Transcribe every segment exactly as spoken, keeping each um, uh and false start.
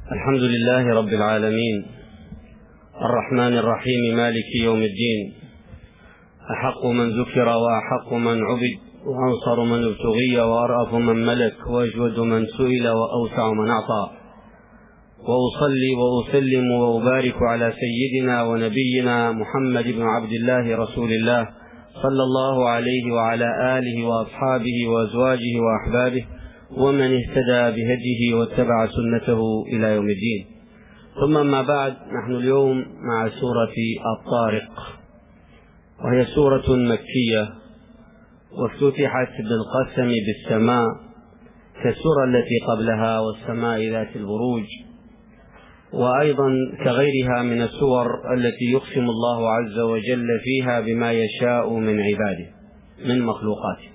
الحمد لله رب العالمين الرحمن الرحيم مالك يوم الدين، أحق من ذكر وأحق من عبد، وأنصر من ابتغي وأرأف من ملك، وأجود من سئل وأوسع من أعطى. وأصلي وأسلم وأبارك على سيدنا ونبينا محمد بن عبد الله رسول الله صلى الله عليه وعلى آله وأصحابه وأزواجه وأحبابه ومن اهتدى بهديه واتبع سنته إلى يوم الدين. ثم ما بعد، نحن اليوم مع سورة الطارق، وهي سورة مكية، وافتتحت بالقسم بالسماء كالسورة التي قبلها والسماء ذات البروج، وأيضا كغيرها من السور التي يقسم الله عز وجل فيها بما يشاء من عباده من مخلوقاته.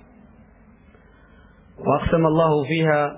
وأقسم الله فيها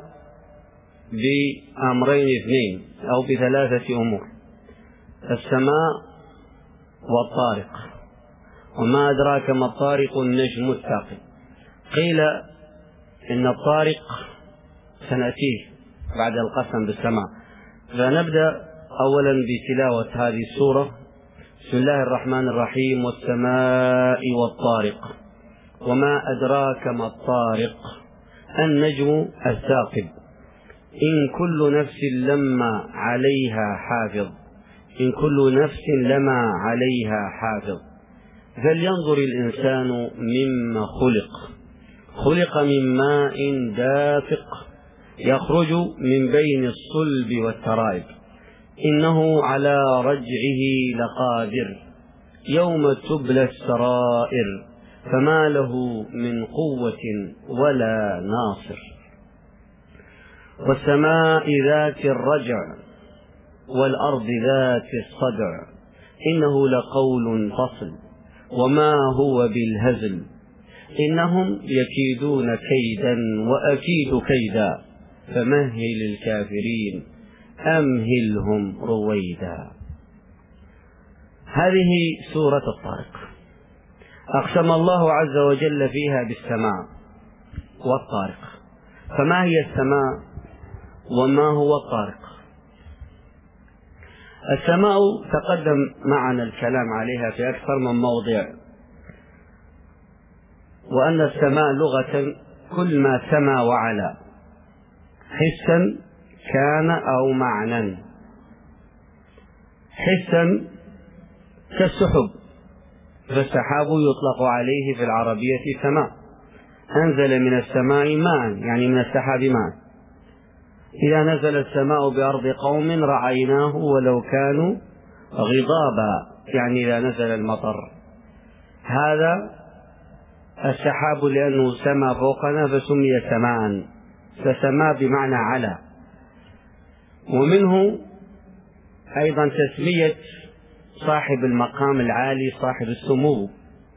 بأمرين اثنين أو بثلاثة أمور: السماء والطارق. وما أدراك ما الطارق؟ النجم الثاقب. قيل إن الطارق سنأتيه بعد القسم بالسماء. فنبدأ أولا بتلاوة هذه السورة. بسم الله الرحمن الرحيم: والسماء والطارق. وما أدراك ما الطارق؟ النجم الثاقب. إن كل نفس لما عليها حافظ إن كل نفس لما عليها حافظ فلينظر الإنسان مما خلق خلق من ماء دافق يخرج من بين الصلب والترائب إنه على رجعه لقادر يوم تبلى السرائر فما له من قوة ولا ناصر. والسماء ذات الرجع والأرض ذات الصدع إنه لقول فصل وما هو بالهزل إنهم يكيدون كيدا وأكيد كيدا فمهل الكافرين أمهلهم رويدا. هذه سورة الطارق. أقسم الله عز وجل فيها بالسماء والطارق. فما هي السماء وما هو الطارق؟ السماء تقدم معنا الكلام عليها في أكثر من موضع، وأن السماء لغة كل ما سما وعلا حسا كان أو معنى. حسا كالسحب، فالسحاب يطلق عليه في العربية سماء. أنزل من السماء ماء، يعني من السحاب ماء. إذا نزل السماء بأرض قوم رعيناه ولو كانوا غضابا، يعني إذا نزل المطر. هذا السحاب لأنه سما فوقنا فسمي سماء، فسماء بمعنى على. ومنه أيضا تسمية صاحب المقام العالي صاحب السمو.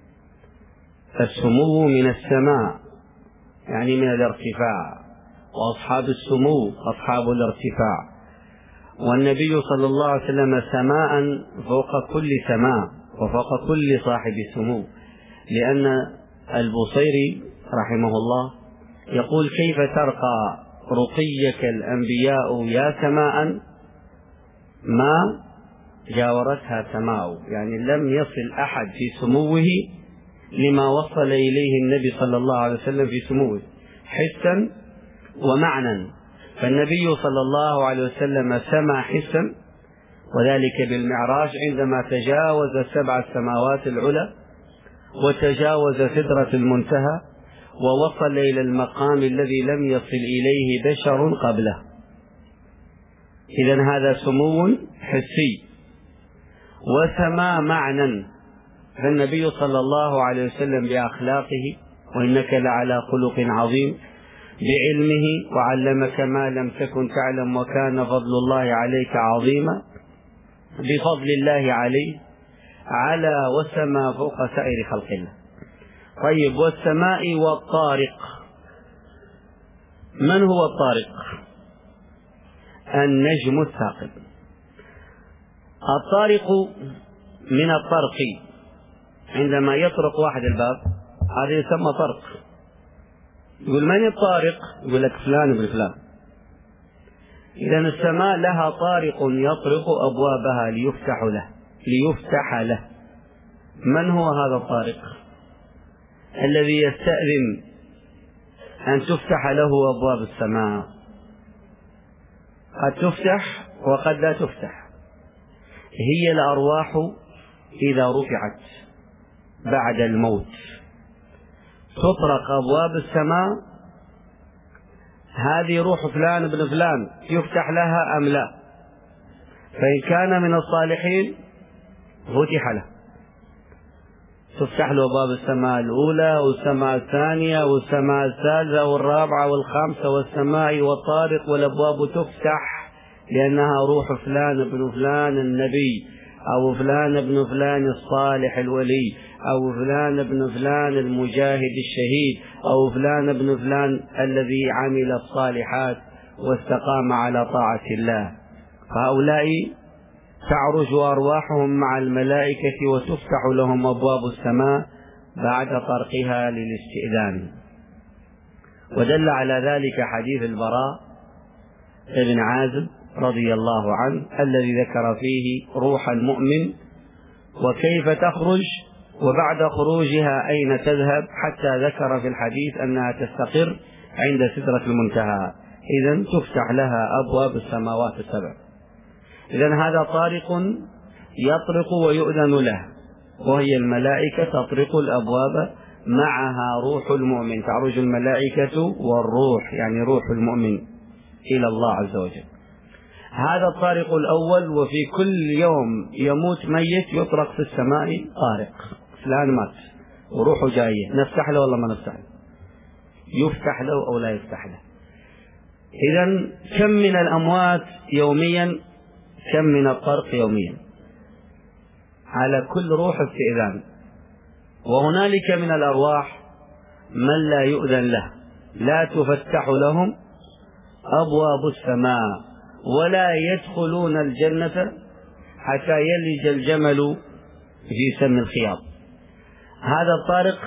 السمو من السماء يعني من الارتفاع، وأصحاب السمو أصحاب الارتفاع. والنبي صلى الله عليه وسلم سماء فوق كل سماء وفوق كل صاحب سمو، لأن البصيري رحمه الله يقول: كيف ترقى رقيك الأنبياء يا سماء ما جاورتها سماء، يعني لم يصل أحد في سموه لما وصل إليه النبي صلى الله عليه وسلم في سموه حسا ومعنى. فالنبي صلى الله عليه وسلم سمى حسا، وذلك بالمعراج عندما تجاوز السبع السماوات العلى وتجاوز سدرة المنتهى ووصل إلى المقام الذي لم يصل إليه بشر قبله. إذن هذا سمو حسي. وسما معنى، فالنبي صلى الله عليه وسلم بأخلاقه: وإنك لعلى خلق عظيم، بعلمه وعلمك ما لم تكن تعلم وكان فضل الله عليك عظيما، بفضل الله عليه على والسماء فوق سائر خلق الله. طيب، والسماء والطارق. من هو الطارق؟ النجم الثاقب. الطارق من الطرق، عندما يطرق واحد الباب هذا يسمى طرق. يقول: من الطارق؟ يقول لك فلان ابن فلان. إذن السماء لها طارق يطرق أبوابها ليفتح له ليفتح له من هو هذا الطارق الذي يستأذن أن تفتح له أبواب السماء؟ قد تفتح وقد لا تفتح. هي الأرواح إذا رفعت بعد الموت تطرق أبواب السماء، هذه روح فلان بن فلان يفتح لها أم لا؟ فإن كان من الصالحين فتح له، تفتح له أبواب السماء الأولى والسماء الثانية والسماء الثالثة والرابعة والخامسة والسماء والطارق، والأبواب تفتح لأنها روح فلان بن فلان النبي، أو فلان بن فلان الصالح الولي، أو فلان بن فلان المجاهد الشهيد، أو فلان بن فلان الذي عمل الصالحات واستقام على طاعة الله. فهؤلاء تعرج أرواحهم مع الملائكة وتفتح لهم أبواب السماء بعد طرقها للاستئذان. ودل على ذلك حديث البراء بن عازب رضي الله عنه الذي ذكر فيه روح المؤمن وكيف تخرج وبعد خروجها أين تذهب، حتى ذكر في الحديث أنها تستقر عند سدرة المنتهى. إذن تفتح لها أبواب السماوات السبع. إذن هذا طارق يطرق ويؤذن له، وهي الملائكة تطرق الأبواب معها روح المؤمن، تعرج الملائكة والروح يعني روح المؤمن إلى الله عز وجل. هذا الطارق الأول. وفي كل يوم يموت ميت يطرق في السماء طارق، فلان مات وروحه جاية، نفتح له والله ما نفتح له، يفتح له أو لا يفتح له. إذن كم من الأموات يوميا، كم من الطرق يوميا، على كل روح استئذان. وهنالك من الأرواح من لا يؤذن له، لا تفتح لهم أبواب السماء ولا يدخلون الجنة حتى يلج الجمل في سم الخياط. هذا الطارق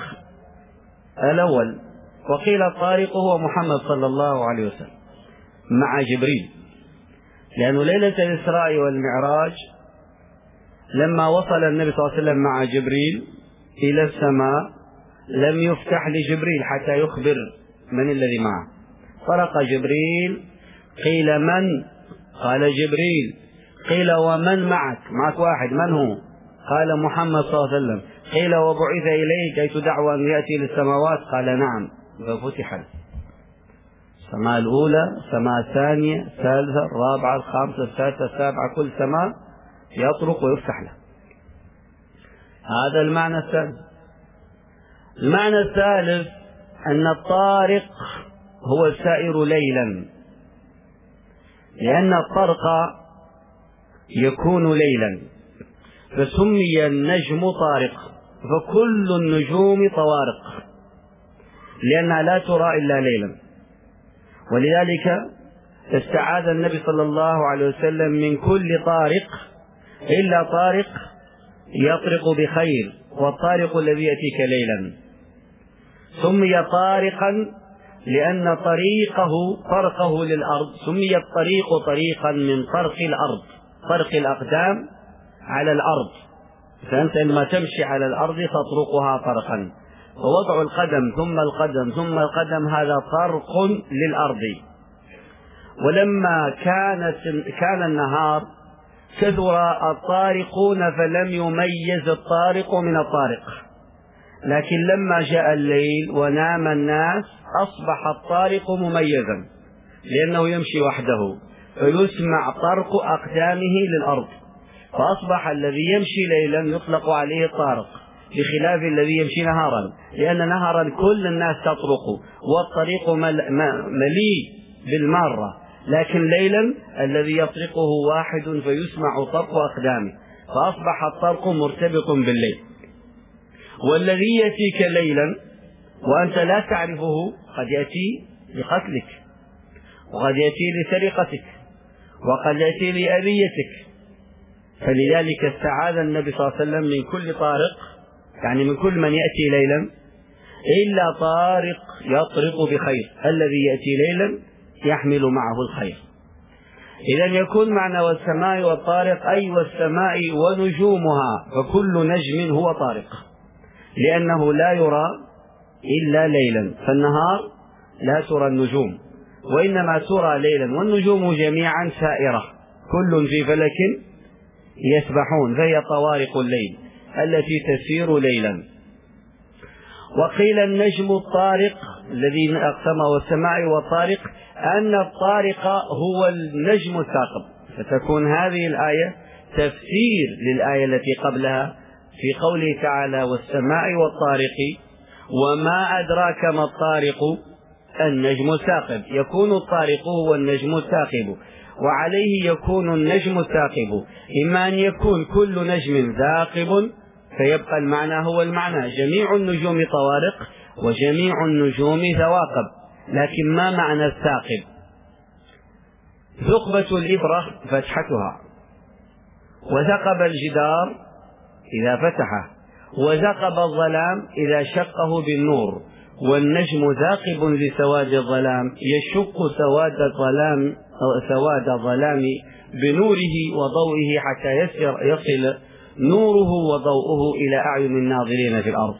الأول. وقيل الطارق هو محمد صلى الله عليه وسلم مع جبريل، لأنه ليلة الإسراء والمعراج لما وصل النبي صلى الله عليه وسلم مع جبريل إلى السماء لم يفتح لجبريل حتى يخبر من الذي معه. طرق جبريل، قيل من؟ قال جبريل. قيل ومن معك؟ معك واحد، من هو؟ قال محمد صلى الله عليه وسلم. قيل وبعث إليه كي تدعو أن يأتي للسماوات؟ قال نعم. ففتح السماء الأولى، السماء الثانية، الثالثة، الرابعة، الخامسة، السادسة، السابعة، كل سماء يطرق ويفتح له. هذا المعنى الثاني. المعنى الثالث أن الطارق هو السائر ليلا، لأن الطرق يكون ليلا فسمي النجم طارق، فكل النجوم طوارق لأنها لا ترى إلا ليلا. ولذلك استعاذ النبي صلى الله عليه وسلم من كل طارق إلا طارق يطرق بخير، والطارق الذي يأتيك ليلا. سمي طارقا لأن طريقه طرقه للأرض، سمي الطريق طريقا من طرق الأرض، طرق الأقدام على الأرض. فأنت لما تمشي على الأرض تطرقها طرقا، ووضع القدم ثم القدم ثم القدم هذا طرق للأرض. ولما كانت كان النهار كثر الطارقون فلم يميز الطارق من الطارق، لكن لما جاء الليل ونام الناس أصبح الطارق مميزا لأنه يمشي وحده فيسمع طرق أقدامه للأرض، فأصبح الذي يمشي ليلا يطلق عليه الطارق بخلاف الذي يمشي نهارا، لأن نهارا كل الناس تطرق والطريق مليء بالمارة، لكن ليلا الذي يطرقه واحد فيسمع طرق أقدامه، فأصبح الطرق مرتبط بالليل. والذي يأتيك ليلا وأنت لا تعرفه قد يأتي لقتلك، وقد يأتي لسرقتك، وقد يأتي لأذيتك. فلذلك استعاذ النبي صلى الله عليه وسلم من كل طارق، يعني من كل من يأتي ليلا إلا طارق يطرق بخير، الذي يأتي ليلا يحمل معه الخير. إذن يكون معنى والسماء والطارق أي والسماء ونجومها، فكل نجم هو طارق، لأنه لا يرى إلا ليلا، فالنهار لا ترى النجوم وإنما ترى ليلا، والنجوم جميعا سائرة كل في فلك يسبحون، فهي طوارق الليل التي تسير ليلا. وقيل النجم الطارق الذي أقسمه والسماء والطارق أن الطارق هو النجم الثاقب، فتكون هذه الآية تفسير للآية التي قبلها في قوله تعالى والسماء والطارق وما أدراك ما الطارق النجم الثاقب، يكون الطارق هو النجم الثاقب، وعليه يكون النجم الثاقب إما أن يكون كل نجم ثاقب فيبقى المعنى هو المعنى، جميع النجوم طوارق وجميع النجوم ثواقب، لكن ما معنى الثاقب؟ ثقبة الإبرة فتحتها، وثقب الجدار إذا فتحه، وثقب الظلام إذا شقه بالنور، والنجم ثاقب لسواد الظلام يشق سواد الظلام سواد الظلام بنوره وضوئه حتى يصل نوره وضوءه إلى أعين الناظرين في الأرض.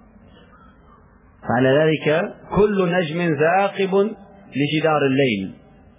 فعلى ذلك كل نجم ثاقب لجدار الليل،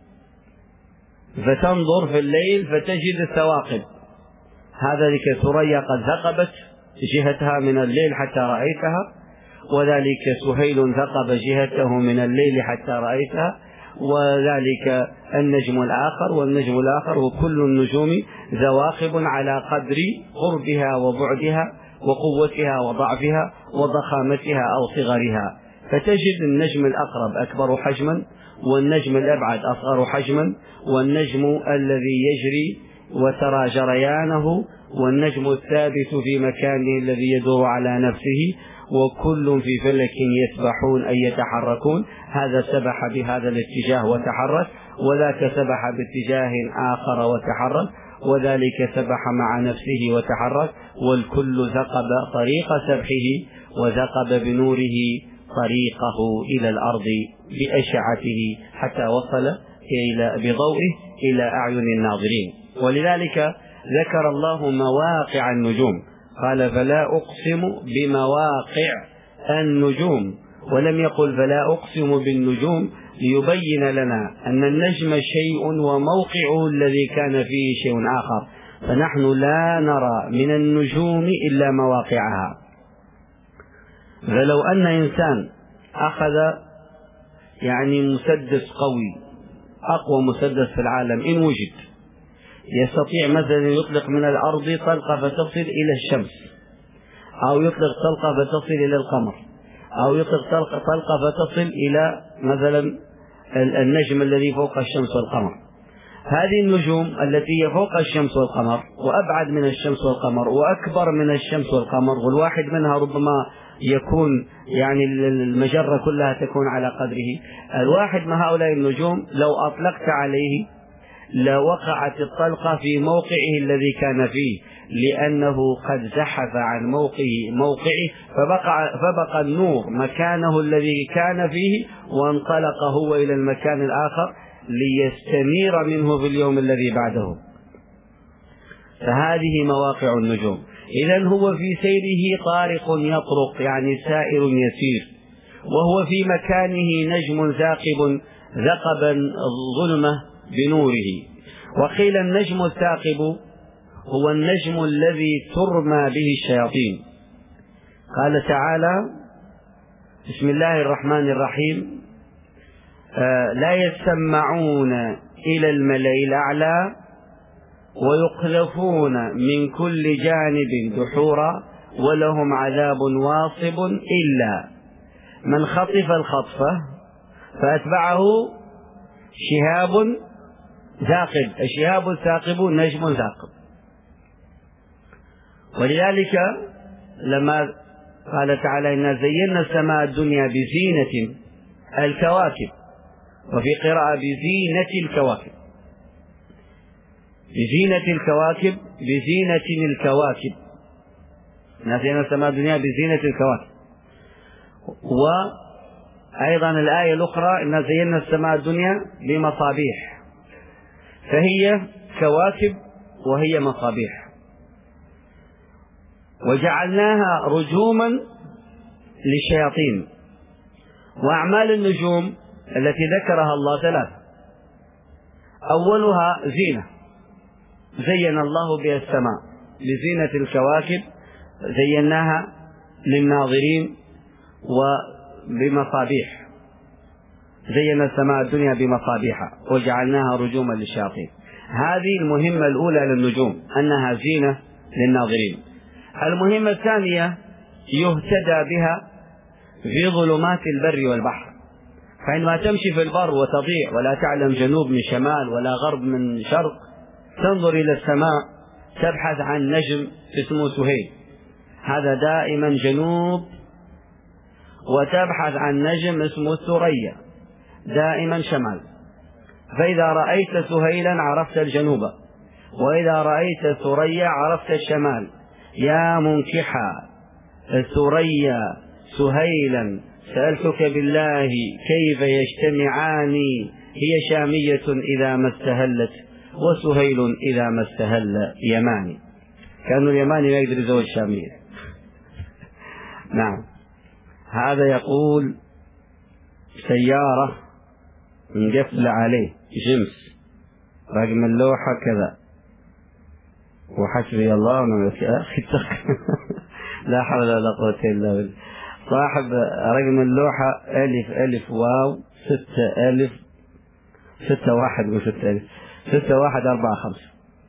فتنظر في الليل فتجد الثواقب، هذا لك ثريا قد ثقبت جهتها من الليل حتى رأيتها، وذلك سهيل ثقب جهته من الليل حتى رأيتها، وذلك النجم الآخر والنجم الآخر، وكل النجوم ثواقب على قدر قربها وبعدها وقوتها وضعفها وضخامتها أو صغرها، فتجد النجم الأقرب أكبر حجما، والنجم الأبعد أصغر حجما، والنجم الذي يجري وترى جريانه، والنجم الثابت في مكانه الذي يدور على نفسه، وكل في فلك يسبحون أي يتحركون، هذا سبح بهذا الاتجاه وتحرك، وذاك سبح باتجاه آخر وتحرك، وذلك سبح مع نفسه وتحرك، والكل ثقب طريق سبحه وثقب بنوره طريقه إلى الأرض بأشعته حتى وصل إلى بضوئه إلى أعين الناظرين. ولذلك ذكر الله مواقع النجوم، قال فلا أقسم بمواقع النجوم، ولم يقل فلا أقسم بالنجوم، ليبين لنا أن النجم شيء وموقعه الذي كان فيه شيء آخر، فنحن لا نرى من النجوم إلا مواقعها. فلو أن إنسان أخذ يعني مسدس قوي أقوى مسدس في العالم إن وجد، يستطيع مثلا يطلق من الأرض طلقة فتصل إلى الشمس، أو يطلق طلقة فتصل إلى القمر، أو يطلق طلقة فتصل إلى مثلا النجم الذي فوق الشمس والقمر. هذه النجوم التي هي فوق الشمس والقمر وأبعد من الشمس والقمر وأكبر من الشمس والقمر، والواحد منها ربما يكون يعني المجرة كلها تكون على قدره، الواحد من هؤلاء النجوم لو أطلقت عليه لوقعت الطلقة في موقعه الذي كان فيه، لأنه قد زحف عن موقعه موقعه فبقى, فبقى النور مكانه الذي كان فيه، وانطلق هو إلى المكان الآخر ليستنير منه في اليوم الذي بعده. فهذه مواقع النجوم. إذن هو في سيره طارق يطرق يعني سائر يسير، وهو في مكانه نجم ثاقب ثقبا ظلمة بنوره. وقيل النجم الثاقب هو النجم الذي ترمى به الشياطين. قال تعالى بسم الله الرحمن الرحيم آه لا يسمعون إلى الملأ الأعلى ويقذفون من كل جانب دحورا ولهم عذاب واصب إلا من خطف الخطفة فأتبعه شهاب ثاقب. الشهاب الثاقب نجم ثاقب. ولذلك لما قال تعالى إنا زينا السماء الدنيا بزينة الكواكب، وفي قراءة بزينة الكواكب، بزينة الكواكب بزينة الكواكب إنا زينا السماء الدنيا بزينة الكواكب. وأيضا الآية الأخرى إنا زينا السماء الدنيا بمصابيح. فهي كواكب وهي مصابيح، وجعلناها رجوما للشياطين. وأعمال النجوم التي ذكرها الله ثلاثة: أولها زينة زين الله بها السماء، لزينة الكواكب زيناها للناظرين، وبمصابيح زينا السماء الدنيا بمصابيح وجعلناها رجوما للشياطين. هذه المهمة الأولى للنجوم، أنها زينة للناظرين. المهمة الثانية يهتدى بها في ظلمات البر والبحر، فعندما تمشي في البر وتضيع ولا تعلم جنوب من شمال ولا غرب من شرق، تنظر إلى السماء تبحث عن نجم اسمه سهيل، هذا دائما جنوب، وتبحث عن نجم اسمه ثريا دائما شمال. فإذا رأيت سهيلا عرفت الجنوب، وإذا رأيت ثريا عرفت الشمال. يا منكحا ثريا سهيلا سألتك بالله كيف يجتمعان، هي شامية إذا ما استهلت وسهيل إذا ما استهل يماني. كانوا اليماني ما يقدر يزوج شامية. نعم. هذا يقول سيارة مقفل عليه جمس، رقم اللوحة كذا، وحسبي الله ونعم الوكيل. لا حول ولا قوة إلا بالله. صاحب رقم اللوحة ألف ألف واو ستة ألف ستة واحد وستة ألف ستة واحد أربعة خمسة.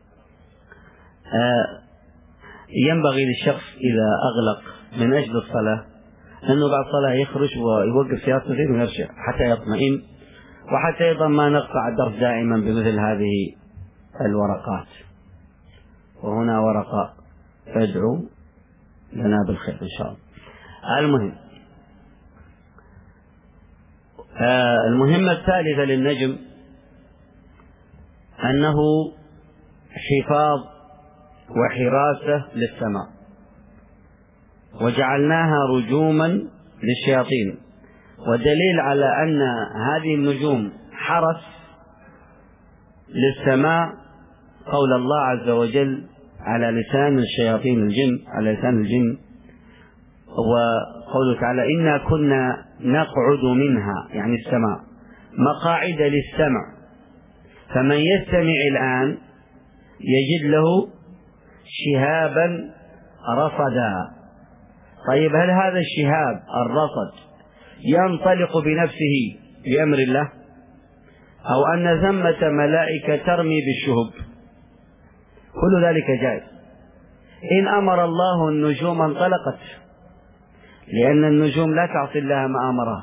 آه ينبغي للشخص إذا أغلق من أجل الصلاة أنه بعد الصلاة يخرج ويوقف سيارته زين ويرجع حتى يطمئن، وحتى أيضا ما نقطع الدرس دائما بمثل هذه الورقات. وهنا ورقة أدعو لنا بالخير إن شاء الله. المهم آه المهمة الثالثة للنجم أنه حفاظ وحراسة للسماء، وجعلناها رجوما للشياطين. ودليل على أن هذه النجوم حرس للسماء قول الله عز وجل على لسان الشياطين الجن، على لسان الجن، وقوله تعالى إنا كنا نقعد منها، يعني السماء، مقاعد للسمع، فمن يستمع الآن يجد له شهابا رصدا. طيب هل هذا الشهاب الرصد ينطلق بنفسه بأمر الله، أو أن ثمة ملائكة ترمي بالشهب؟ كل ذلك جائز. إن أمر الله النجوم انطلقت، لأن النجوم لا تعصي الله ما أمرها،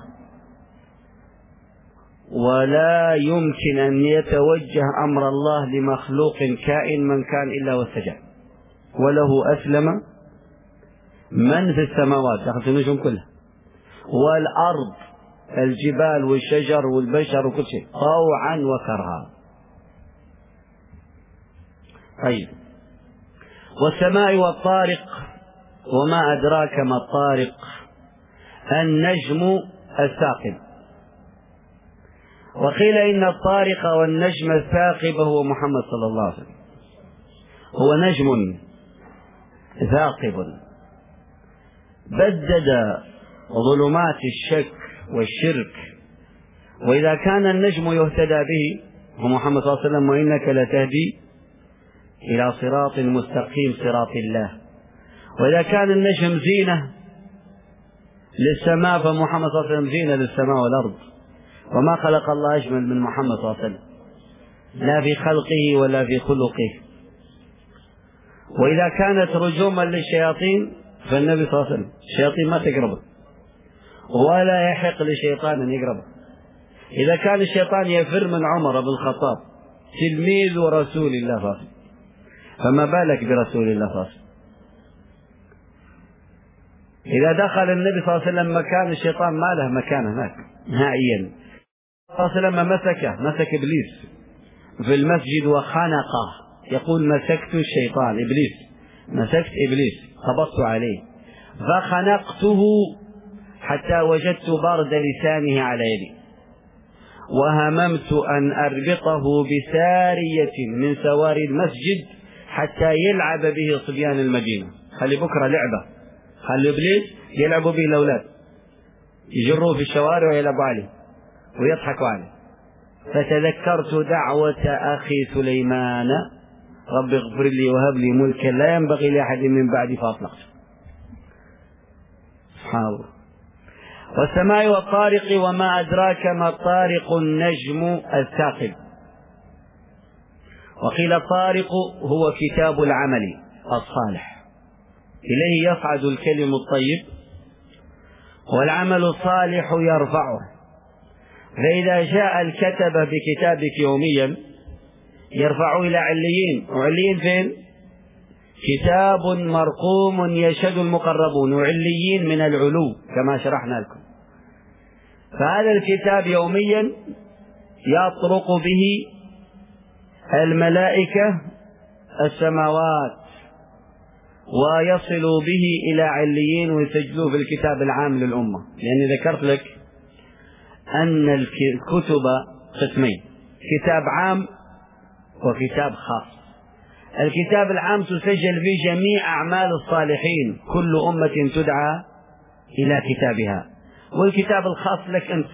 ولا يمكن أن يتوجه أمر الله لمخلوق كائن من كان إلا واستجاب، وله أسلم من في السماوات، دخلت النجوم كلها، والأرض، الجبال والشجر والبشر وكل شيء، طوعا وكرها. طيب، والسماء والطارق، وما أدراك ما الطارق؟ النجم الثاقب. وقيل إن الطارق والنجم الثاقب هو محمد صلى الله عليه وسلم، هو نجم ثاقب بدد ظلمات الشك والشرك. وإذا كان النجم يهتدى به هو محمد صلى الله عليه وسلم، وإنك لتهدي إلى صراط مستقيم صراط الله. وإذا كان النجم زينة للسماء فمحمد صلى الله عليه وسلم زينة للسماء والأرض، وما خلق الله أجمل من محمد صلى الله عليه وسلم، لا في خلقه ولا في خلقه. وإذا كانت رجوما للشياطين فالنبي صلى الله عليه وسلم الشياطين ما تقربه، ولا يحق لشيطان أن يقربه. إذا كان الشيطان يفر من عمر بن الخطاب تلميذ ورسول الله صلى الله عليه وسلم، فما بالك برسول الله صلى الله عليه وسلم؟ إذا دخل النبي صلى الله عليه وسلم مكان الشيطان ما له مكان هناك نهائيا. صلى الله عليه وسلم مسكه مسك إبليس في المسجد وخنقه، يقول مسكت الشيطان إبليس، مسكت إبليس قبضت عليه فخنقته حتى وجدت برد لسانه على يدي. وهممت أن أربطه بسارية من سواري المسجد حتى يلعب به صبيان المدينة. خلي بكرة لعبة، خلي إبليس يلعبوا به الأولاد، يجروه في الشوارع ويلعبوا عليه ويضحكوا عليه. فتذكرت دعوة أخي سليمان رب اغفر لي وهب لي ملكا لا ينبغي لأحد من بعدي فأطلقته. سبحان الله. والسماء والطارق وما أدراك ما الطارق النجم الثاقب. وقيل الطارق هو كتاب العمل الصالح، إليه يصعد الكلم الطيب والعمل الصالح يرفعه. فإذا جاء الكتب بكتابك يوميا يرفعه إلى عليين. وعليين فين؟ كتاب مرقوم يشهد المقربون، وعليين من العلو كما شرحنا لكم. فهذا الكتاب يوميا يطرق به الملائكة السماوات ويصل به إلى عليين ويسجلوه في الكتاب العام للأمة. لأني ذكرت لك أن الكتب قسمين، كتاب عام وكتاب خاص. الكتاب العام تسجل فيه جميع أعمال الصالحين، كل أمة تدعى إلى كتابها. والكتاب الخاص لك أنت،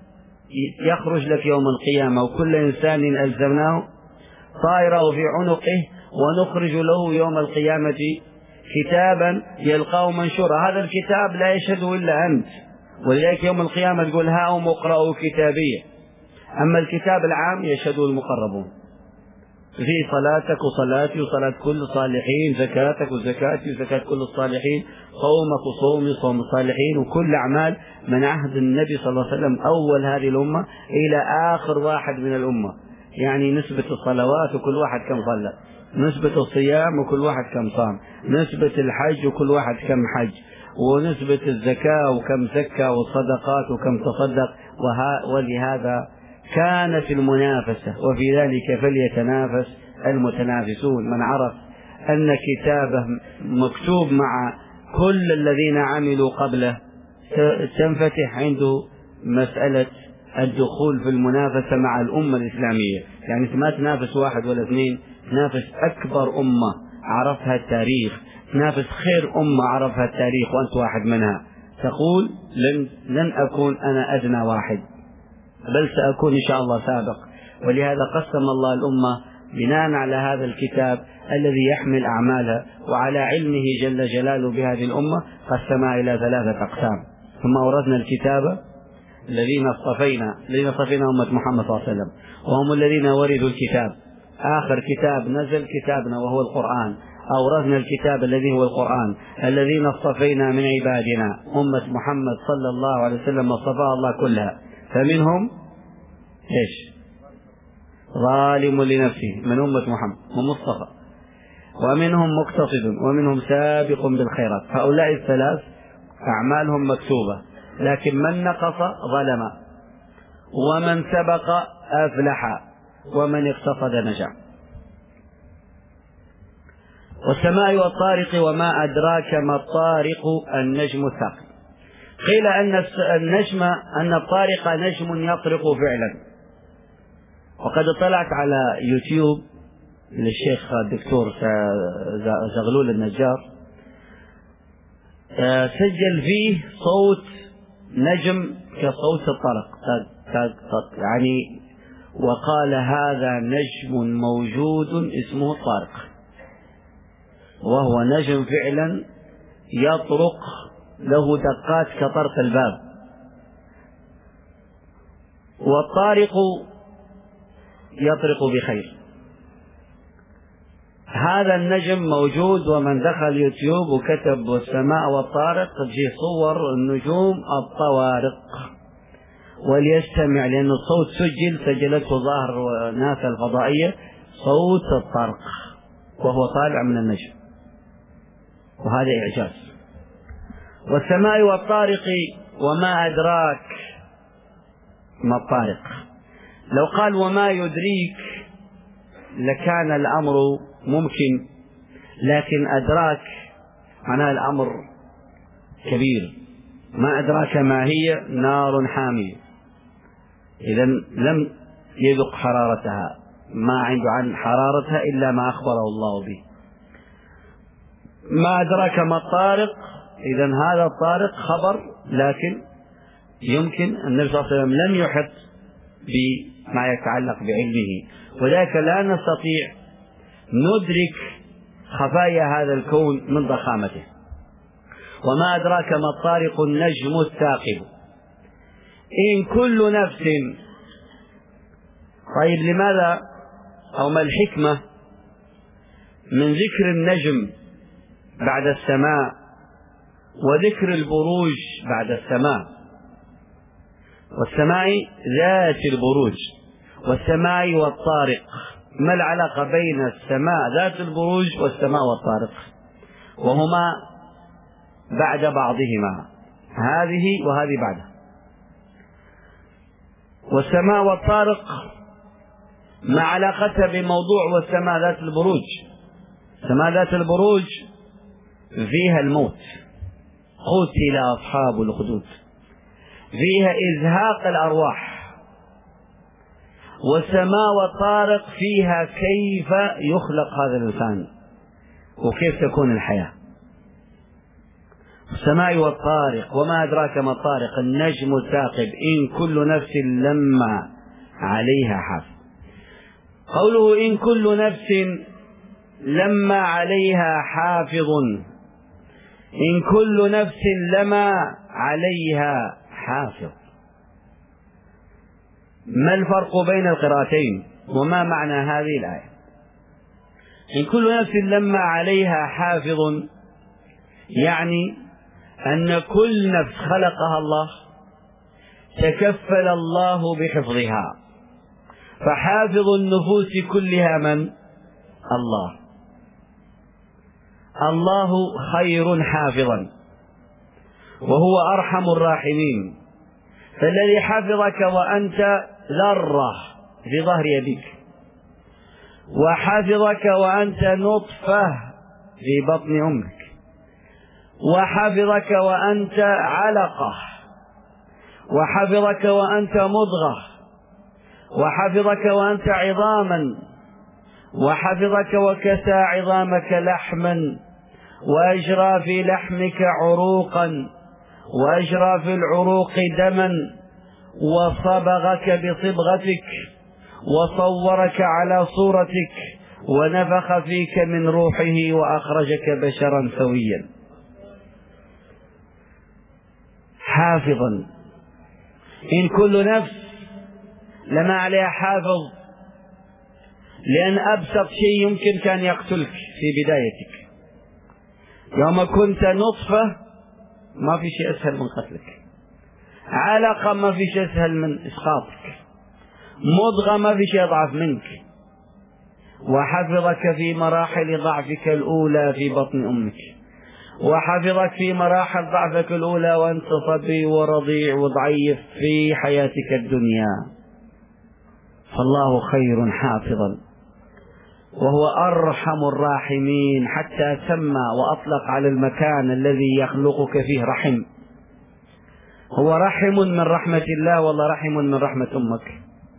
يخرج لك يوم القيامة وكل إنسان ألزمناه طائره في عنقه ونخرج له يوم القيامة كتابا يلقاه منشورا. هذا الكتاب لا يشهده إلا أنت، ولذلك يوم القيامة تقول هاؤم اقرأوا كتابية. أما الكتاب العام يشهده المقربون، في صلاتك وصلاتي وصلاة كل الصالحين، زكاتك وزكاتي وزكاة كل الصالحين، صومك وصومي صوم الصالحين، وكل أعمال من عهد النبي صلى الله عليه وسلم أول هذه الأمة إلى آخر واحد من الأمة. يعني نسبة الصلوات وكل واحد كم صلى، نسبة الصيام وكل واحد كم صام، نسبة الحج وكل واحد كم حج، ونسبة الزكاة وكم زكى، والصدقات وكم تصدق. ولهذا كانت المنافسة، وفي ذلك فليتنافس المتنافسون. من عرف أن كتابه مكتوب مع كل الذين عملوا قبله تنفتح عنده مسألة الدخول في المنافسة مع الأمة الإسلامية. يعني ما تنافس واحد ولا اثنين، تنافس أكبر أمة عرفها التاريخ، تنافس خير أمة عرفها التاريخ وأنت واحد منها. تقول لن, لن أكون أنا أدنى واحد، بل سأكون إن شاء الله سابق. ولهذا قسم الله الأمة بناء على هذا الكتاب الذي يحمل أعمالها، وعلى علمه جل جلاله بهذه الأمة قسمها إلى ثلاثة أقسام. ثم أورثنا الكتاب الذين اصطفينا الذين اصطفينا أمة محمد صلى الله عليه وسلم، وهم الذين ورثوا الكتاب. آخر كتاب نزل كتابنا وهو القرآن. أورثنا الكتاب الذي هو القرآن الذين اصطفينا من عبادنا أمة محمد صلى الله عليه وسلم، اصطفاها الله كلها. فمنهم إيش؟ ظالم لنفسه من أمة محمد ومصطفى، ومنهم مقتصد، ومنهم سابق بالخيرات. هؤلاء الثلاث أعمالهم مكتوبة، لكن من نقص ظلم، ومن سبق أفلح، ومن اقتصد نجا. والسماء والطارق وما أدراك ما الطارق النجم الثاقب. قيل أن النجم أن الطارق نجم يطرق فعلا. وقد اطلعت على يوتيوب للشيخ الدكتور زغلول النجار، سجل فيه صوت نجم كصوت الطرق، يعني وقال هذا نجم موجود اسمه الطارق، وهو نجم فعلا يطرق له دقات كطرق الباب. والطارق يطرق بخير. هذا النجم موجود، ومن دخل يوتيوب وكتب والسماء والطارق تجي صور النجوم الطوارق وليستمع، لأن الصوت سجل سجلته ظاهر ناس الفضائية صوت الطرق وهو طالع من النجم، وهذا إعجاز. والسماء والطارق وما أدراك ما الطارق. لو قال وما يدريك لكان الأمر ممكن، لكن أدراك معناه الأمر كبير. ما أدراك ما هي؟ نار حامية. إذا لم يذق حرارتها، ما عنده عن حرارتها إلا ما أخبره الله به. ما أدراك ما الطارق، إذا هذا الطارق خبر، لكن يمكن النبي صلى الله عليه وسلم لم يحط بما يتعلق بعلمه، وذلك لا نستطيع ندرك خفايا هذا الكون من ضخامته. وما أدراك ما الطارق النجم الثاقب إن كل نفس. طيب لماذا أو ما الحكمة من ذكر النجم بعد السماء وذكر البروج بعد السماء، والسماء ذات البروج والسماء والطارق؟ ما العلاقة بين السماء ذات البروج والسماء والطارق وهما بعد بعضهما، هذه وهذه بعدها؟ والسماء والطارق ما علاقتها بموضوع والسماء ذات البروج؟ السماء ذات البروج فيها الموت، قتل أصحاب الأخدود، فيها إزهاق الأرواح. والسماء والطارق فيها كيف يخلق هذا الإنسان وكيف تكون الحياة. السماء والطارق وما أدراك ما الطارق النجم الثاقب إن كل نفس لما عليها حافظ. قوله إن كل نفس لما عليها حافظ، إن كل نفس لما عليها حافظ، ما الفرق بين القراءتين وما معنى هذه الآية؟ إن كل نفس لما عليها حافظ يعني أن كل نفس خلقها الله تكفل الله بحفظها، فحافظ النفوس كلها من؟ الله. الله خير حافظا وهو أرحم الراحمين، فالذي حفظك وأنت ذرة في ظهر يديك، وحفظك وأنت نطفة في بطن أمك، وحفظك وأنت علقة، وحفظك وأنت مضغة، وحفظك وأنت عظاما، وحفظك وكسى عظامك لحما، وأجرى في لحمك عروقا، وأجرى في العروق دما، وصبغك بصبغتك، وصورك على صورتك، ونفخ فيك من روحه، وأخرجك بشرا سويا. حافظا. إن كل نفس لما عليها حافظ، لأن أبسط شيء يمكن كان يقتلك في بدايتك. يوم كنت نطفة ما في شيء أسهل من قتلك، علقة ما في شيء أسهل من إسقاطك، مضغة ما في شيء أضعف منك. وحفظك في مراحل ضعفك الأولى في بطن أمك، وحفظك في مراحل ضعفك الأولى وأنت صبي ورضيع وضعيف في حياتك الدنيا. فالله خير حافظا وهو أرحم الراحمين، حتى سمى وأطلق على المكان الذي يخلقك فيه رحم. هو رحم من رحمة الله ولا رحم من رحمة أمك؟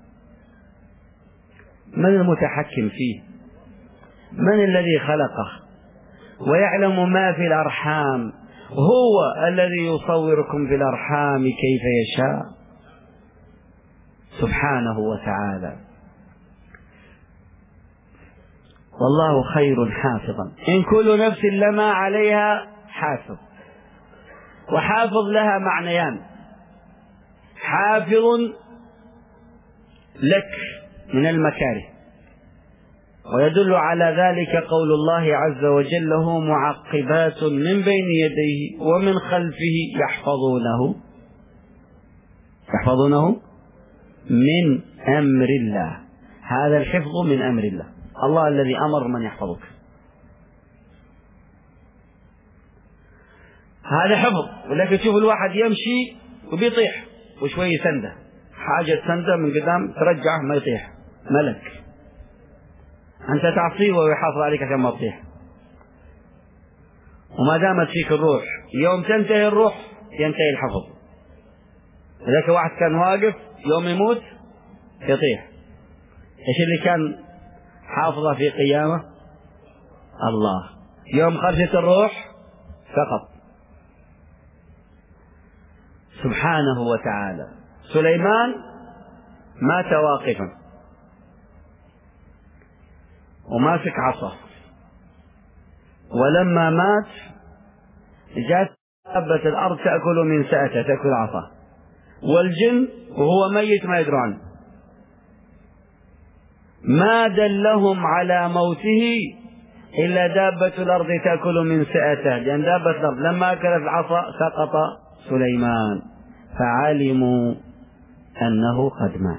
من المتحكم فيه؟ من الذي خلقه ويعلم ما في الأرحام؟ هو الذي يصوركم في الأرحام كيف يشاء سبحانه وتعالى. والله خير حافظا. إن كل نفس لما عليها حافظ. وحافظ لها معنيان: حافظ لك من المكاره، ويدل على ذلك قول الله عز وجل: له معقبات من بين يديه ومن خلفه يحفظونه يحفظونه من أمر الله. هذا الحفظ من أمر الله، الله الذي أمر من يحفظك. هذا حفظ. ولكن تشوف الواحد يمشي وبيطيح وشوي سنده، حاجة سنده من قدام ترجعه ما يطيح، ملك. أنت تعصيه ويحافظ عليك عشان ما تطيح. وما دامت فيك الروح، يوم تنتهي الروح ينتهي الحفظ. ذاك واحد كان واقف يوم يموت يطيح. إيش اللي كان حافظه في قيامه؟ الله. يوم خرجت الروح سقط سبحانه وتعالى. سليمان مات واقفا وماسك عصا، ولما مات جاءت دابة الأرض تأكل من سأته، تأكل عصا، والجن وهو ميت ما يدرون عنه. ما دلهم على موته إلا دابة الأرض تأكل من سأته، لأن دابة الأرض لما أكلت العصا سقط سليمان، فعلموا أنه قد مات.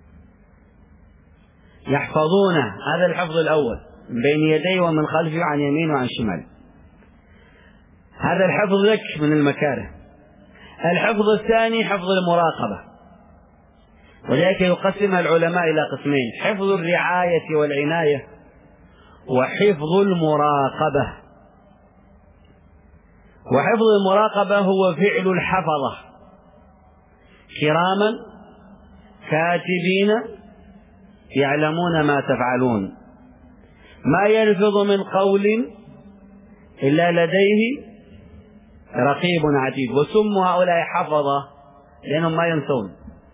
يحفظونه، هذا الحفظ الأول، من بين يديه ومن خلفه وعن يمين وعن شمال. هذا الحفظ لك من المكاره. الحفظ الثاني حفظ المراقبة، ولذلك يقسمها العلماء إلى قسمين: حفظ الرعاية والعناية، وحفظ المراقبة. وحفظ المراقبة هو فعل الحفظة كراما كاتبين يعلمون ما تفعلون، ما يلفظ من قول إلا لديه رقيب عتيد. وسموا هؤلاء حفظة لأنهم ما ينسون،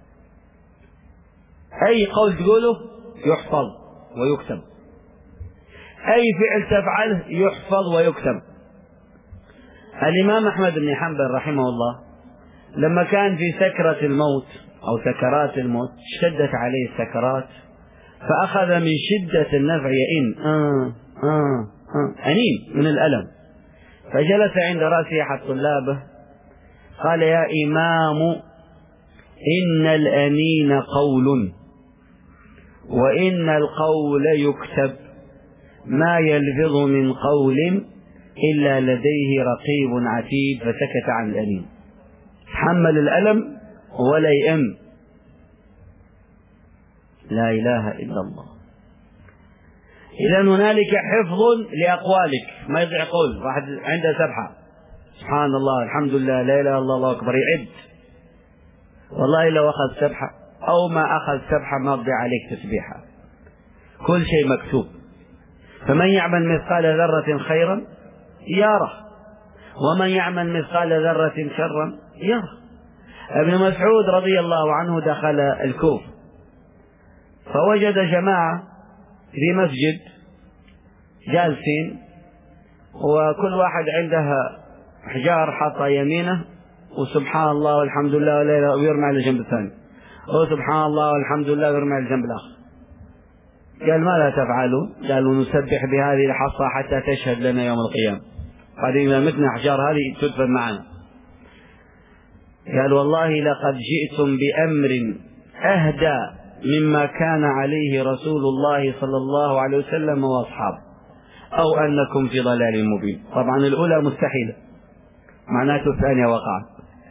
أي قول تقوله يحفظ ويكتب، أي فعل تفعله يحفظ ويكتب. الإمام أحمد بن حنبل رحمه الله لما كان في سكرة الموت أو سكرات الموت، اشتدت عليه السكرات، فأخذ من شدة النفع يئن آه آه آه أنين من الألم، فجلس عند رأسه أحد طلابه قال: يا إمام، إن الأنين قول، وإن القول يكتب، ما يلفظ من قول إلا لديه رقيب عتيد. فسكت عن الأنين، حمل الألم ولا يئن. لا إله إلا الله. إذا هنالك حفظ لأقوالك، ما يضيع قول واحد عنده سبحة سبحان الله الحمد لله لا إله إلا الله الله أكبر يعد، والله لو أخذ سبحة أو ما أخذ سبحة ما تضيع عليك تسبيحة، كل شيء مكتوب. فمن يعمل مثقال ذرة خيرا يره، ومن يعمل مثقال ذرة شرا يره. ابن مسعود رضي الله عنه دخل الكوفة فوجد جماعة في مسجد جالسين، وكل واحد عندها حجار حاطة يمينه، وسبحان الله والحمد لله ولا إله، ويرمي على الجنب الثاني، وسبحان الله والحمد لله ويرمي على الجنب الآخر. قال: ماذا تفعلوا؟ قالوا: نسبح بهذه الحصى حتى تشهد لنا يوم القيامة، بعدين إذا متنا أحجار هذه تدفن معنا. قال: والله لقد جئتم بأمر أهدى مما كان عليه رسول الله صلى الله عليه وسلم وأصحابه، أو أنكم في ضلال مبين. طبعا الأولى مستحيلة، معناته الثانية وقعت.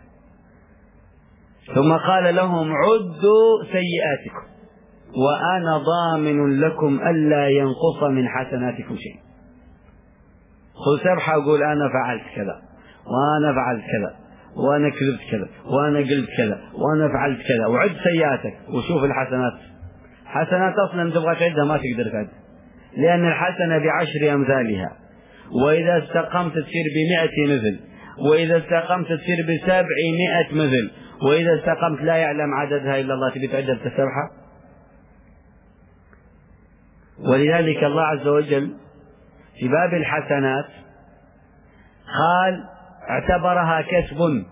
ثم قال لهم: عدوا سيئاتكم وأنا ضامن لكم ألا ينقص من حسناتكم شيء. خذ سبحة وقول: أنا فعلت كذا، وأنا فعلت كذا، وأنا كذبت كذا، وأنا قلت كذا، وأنا فعلت كذا، وعد سيئاتك وشوف الحسنات. حسنات أصلا تبغى تعدها ما تقدر تعد، لأن الحسنة بعشر أمثالها، وإذا استقمت تصير بمئة مثل، وإذا استقمت تصير بسبعمائة مثل، وإذا استقمت لا يعلم عددها إلا الله. تبي تعد السبحة؟ ولذلك الله عز وجل في باب الحسنات قال اعتبرها كسب،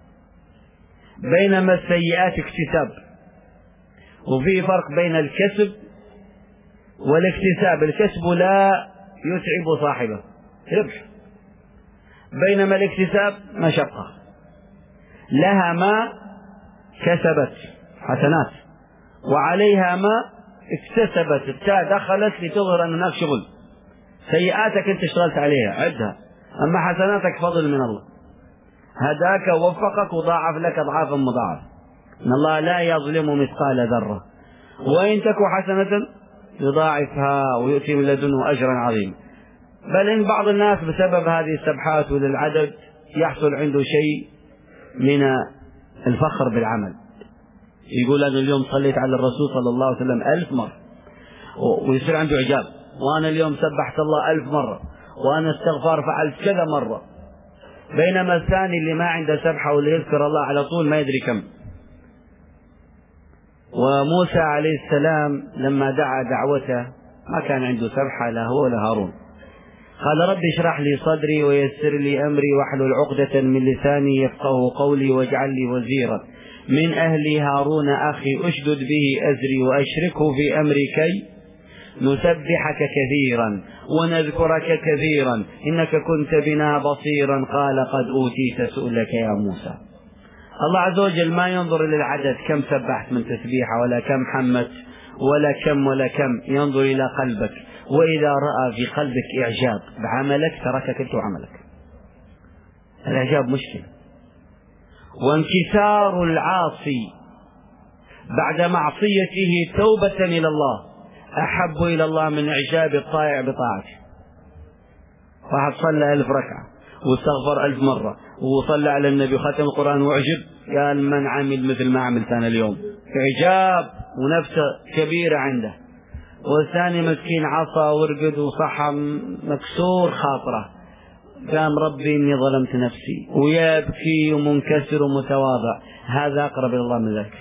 بينما السيئات اكتساب. وفي فرق بين الكسب والاكتساب. الكسب لا يتعب صاحبه، ربح، بينما الاكتساب مشقة، لها ما كسبت حسنات وعليها ما اكتسبت. التاء دخلت لتظهر أن هناك شغل. سيئاتك أنت اشتغلت عليها عدها، أما حسناتك فضل من الله، هداك ووفقك وضاعف لك أضعافا مضاعفة. إن الله لا يظلم مثقال ذرة، وإن تك حسنة يضاعفها ويؤتي من لدنه أجرا عظيما. بل إن بعض الناس بسبب هذه السبحات وللعدد يحصل عنده شيء من الفخر بالعمل، يقول أنا اليوم صليت على الرسول صلى الله عليه وسلم ألف مرة، ويصير عنده إعجاب، وأنا اليوم سبحت الله ألف مرة، وأنا استغفار فعلت كذا مرة. بينما الثاني اللي ما عنده سبحة واللي يذكر الله على طول ما يدري كم. وموسى عليه السلام لما دعا دعوته ما كان عنده سبحة لا هو ولا هارون. قال رب اشرح لي صدري ويسر لي أمري واحلل عقدة من لساني يفقه قولي واجعل لي وزيرا من أهلي هارون أخي أشدد به أزري وأشركه في أمري كي نسبحك كثيرا ونذكرك كثيرا إنك كنت بنا بصيرا. قال قد أوتيت سؤلك يا موسى. الله عز وجل ما ينظر إلى العدد كم سبحت من تسبيحة ولا كم حمت ولا كم ولا كم، ينظر إلى قلبك، وإذا رأى في قلبك إعجاب بعملك تركك أنت وعملك. الإعجاب مشكلة. وانكسار العاصي بعد معصيته توبة إلى الله أحب إلى الله من إعجاب الطائع بطاعته. واحد صلى ألف ركعة واستغفر ألف مرة وصلى على النبي وختم القرآن وعجب، قال من عمل مثل ما عملت أنا اليوم، إعجاب ونفسه كبيرة عنده. والثاني مسكين عصى ورقد وصحى مكسور خاطره، قام ربي إني ظلمت نفسي ويبكي ومنكسر ومتواضع. هذا أقرب إلى الله من ذلك،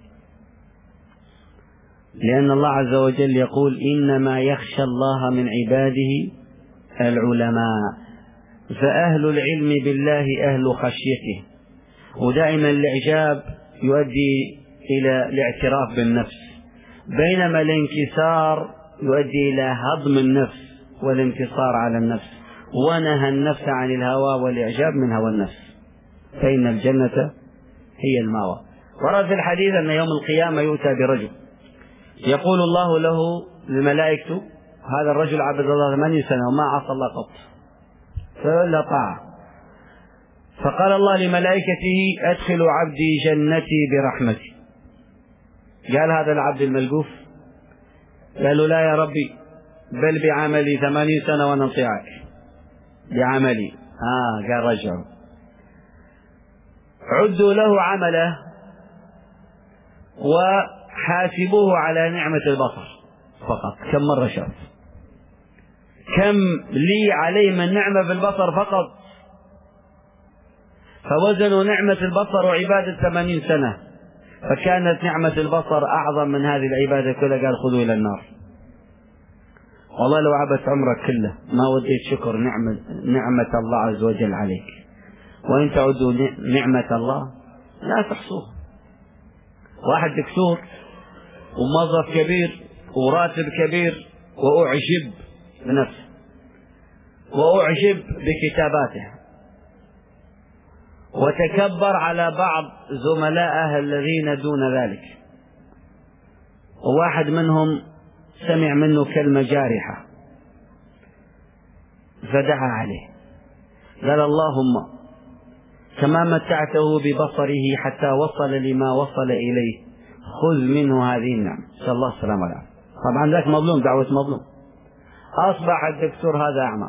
لأن الله عز وجل يقول إنما يخشى الله من عباده العلماء. فأهل العلم بالله أهل خشيته. ودائما الإعجاب يؤدي إلى الاعتراف بالنفس، بينما الانكسار يؤدي إلى هضم النفس والانتصار على النفس. ونهى النفس عن الهوى والإعجاب من هوى النفس، فإن الجنة هي المأوى. ورد في الحديث أن يوم القيامة يؤتى برجل يقول الله له لملائكته هذا الرجل عبد الله ثمانين سنة وما عصى الله قط فلا طاعة. فقال الله لملائكته أدخلوا عبدي جنتي برحمتي. قال هذا العبد الملقوف؟ قالوا لا يا ربي بل بعملي ثمانين سنة وأنا نطيعك بعملي. آه قال رجعوا عدوا له عمله وحاسبوه على نعمة البصر فقط. كم مرة شاف؟ كم لي عليه من نعمة في البصر فقط؟ فوزنوا نعمة البصر وعبادة ثمانين سنة، فكانت نعمة البصر أعظم من هذه العبادة كلها. قال خذوا إلى النار. والله لو عبدت عمرك كله ما وديت شكر نعمة, نعمة الله عز وجل عليك. وإن تعدوا نعمة الله لا تحصوها. واحد دكتور وموظف كبير وراتب كبير وأعجب بنفسه وأعجب بكتاباته وتكبر على بعض زملائه الذين دون ذلك، وواحد منهم سمع منه كلمة جارحة فدعا عليه قال اللهم كما متعته ببصره حتى وصل لما وصل إليه خذ منه هذه النعمة. نسأل الله السلامة والعافية. طبعا ذاك مظلوم، دعوة مظلوم. أصبح الدكتور هذا أعمى،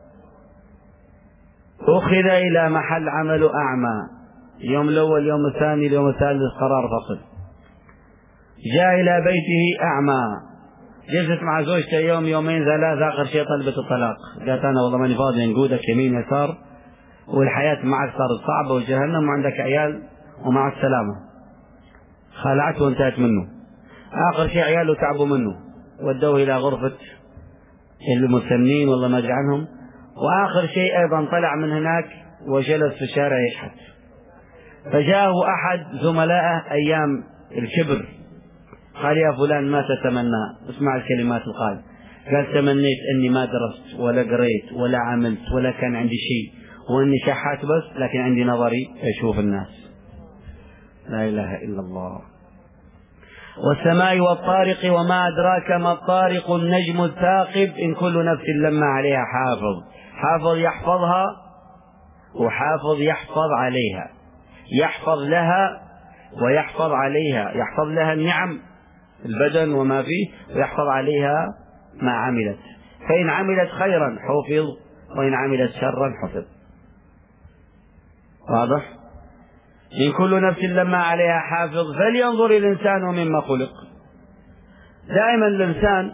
أخذ إلى محل عمله أعمى، يوم الأول يوم الثاني اليوم الثالث قرار فصل. جاء إلى بيته أعمى، جلست مع زوجته يوم يومين ثلاثة، آخر شيء طلبت الطلاق. قالت أنا والله ماني فاضي نقودك يمين يسار والحياة معك صارت صعبة وجهنم وعندك عيال ومع السلامة. خلعته وانتهت منه. آخر شيء عياله تعبوا منه ودوه إلى غرفة المسنين والله ما أدري عنهم. وآخر شيء أيضا طلع من هناك وجلس في الشارع يشحت. فجاءه أحد زملائه أيام الكبر قال يا فلان ما تتمنى؟ اسمع الكلمات القائلة. قال تمنيت أني ما درست ولا قريت ولا عملت ولا كان عندي شيء وأني شحات بس، لكن عندي نظري أشوف الناس. لا إله إلا الله. والسماء والطارق وما أدراك ما الطارق النجم الثاقب إن كل نفس لما عليها حافظ. حافظ يحفظها وحافظ يحفظ عليها، يحفظ لها ويحفظ عليها، يحفظ لها النعم البدن وما فيه ويحفظ عليها ما عملت. فإن عملت خيرا حفظ وإن عملت شرا حفظ. واضح؟ إن كل نفس لما عليها حافظ فلينظر الإنسان مما خلق. دائما الإنسان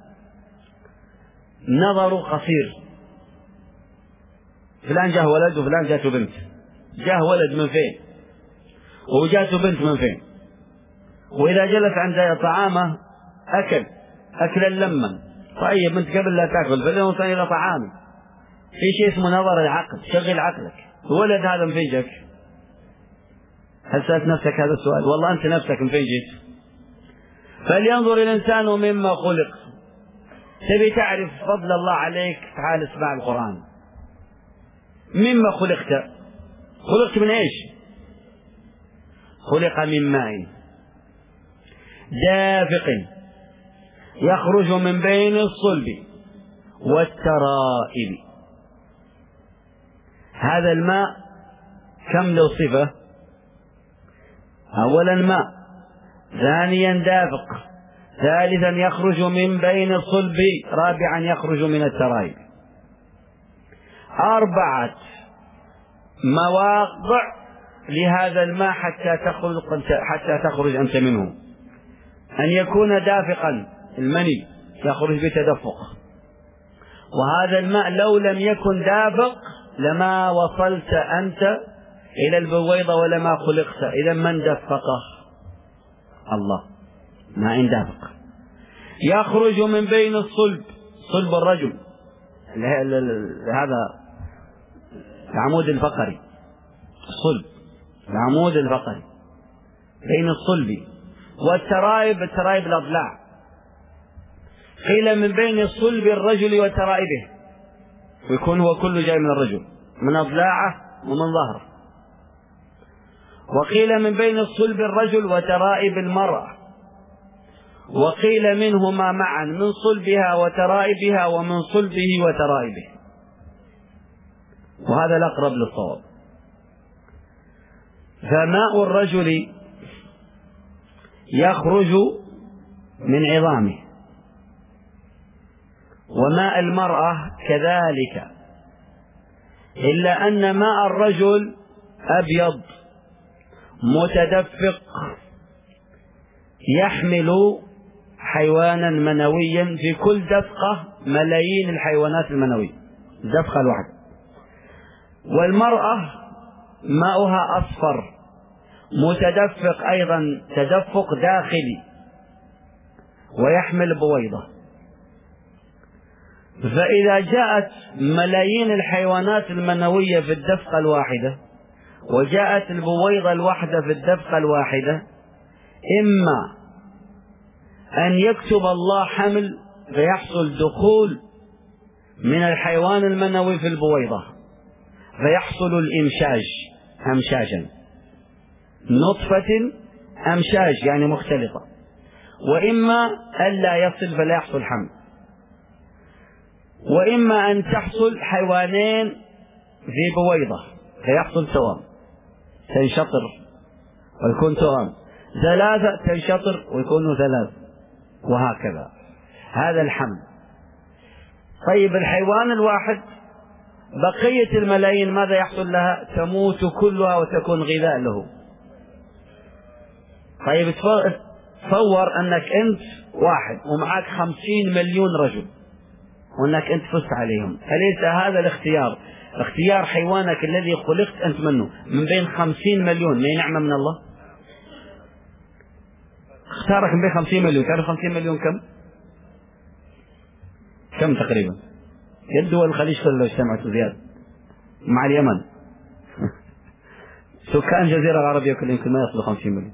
نظره قصير، فلان جاه ولد وفلان جاته بنت، جاه ولد من فين وجاته بنت من فين، وإذا جلس عند طعامه أكل أكلا لما. طيب أنت قبل لا تأكل فلينظر إلى طعامه. في شيء اسمه نظر العقل، شغل عقلك. الولد هذا من فين جاك؟ هل سألت نفسك هذا السؤال؟ والله أنت نفسك من فين جيت؟ فلينظر الإنسان مما خلق. تبي تعرف فضل الله عليك؟ تعال اسمع القرآن. مما خلقت؟ خلقت من ايش؟ خلق من ماء دافق يخرج من بين الصلب والترائب. هذا الماء كم له صفة؟ أولا ماء، ثانيا دافق، ثالثا يخرج من بين الصلب، رابعا يخرج من الترائب. أربعة مواضع لهذا الماء حتى تخرج حتى تخرج أنت منه. أن يكون دافقا، المني يخرج بتدفق، وهذا الماء لو لم يكن دافق لما وصلت أنت إلى البويضة ولما خلقت. إذا من دفقه؟ الله. ماء دافق يخرج من بين الصلب، صلب الرجل هذا العمود الفقري، الصلب العمود الفقري بين الصلب والترائب، الترائب الأضلاع. قيل من بين الصلب الرجل وترائبه، ويكون هو كله جاي من الرجل، من أضلاعه ومن ظهره. وقيل من بين الصلب الرجل وترائب المرأة، وقيل منهما معا، من صلبها وترائبها ومن صلبه وترائبه، وهذا الأقرب للصواب. فماء الرجل يخرج من عظامه، وماء المرأة كذلك، إلا أن ماء الرجل أبيض متدفق يحمل حيوانا منويا، في كل دفقة ملايين الحيوانات المنوية، دفقة الواحدة. والمرأة ماؤها أصفر متدفق أيضا تدفق داخلي ويحمل بويضة. فإذا جاءت ملايين الحيوانات المنوية في الدفقة الواحدة، وجاءت البويضة الواحدة في الدفقة الواحدة، إما أن يكتب الله حمل فيحصل دخول من الحيوان المنوي في البويضة فيحصل الإمشاج أمشاجا، نطفة أمشاج يعني مختلطة، وإما ألا يصل فلا يحصل حمل، وإما أن تحصل حيوانين في بويضة فيحصل توام تنشطر ويكون توام، ثلاثة تنشطر ويكونوا ثلاث، وهكذا. هذا الحمل. طيب الحيوان الواحد بقية الملايين ماذا يحصل لها؟ تموت كلها وتكون غذاء له. طيب تصور أنك أنت واحد ومعك خمسين مليون رجل وأنك أنت فزت عليهم، أليس هذا الاختيار اختيار حيوانك الذي خلقت أنت منه من بين خمسين مليون؟ ما نعمة من الله؟ اختارك من بين خمسين مليون. تعرف خمسين مليون كم؟ كم تقريبا؟ يد دول الخليج كلها اجتمعت زيادة مع اليمن سكان الجزيرة العربية كلهم يمكن ما يصلوا خمسين مليون.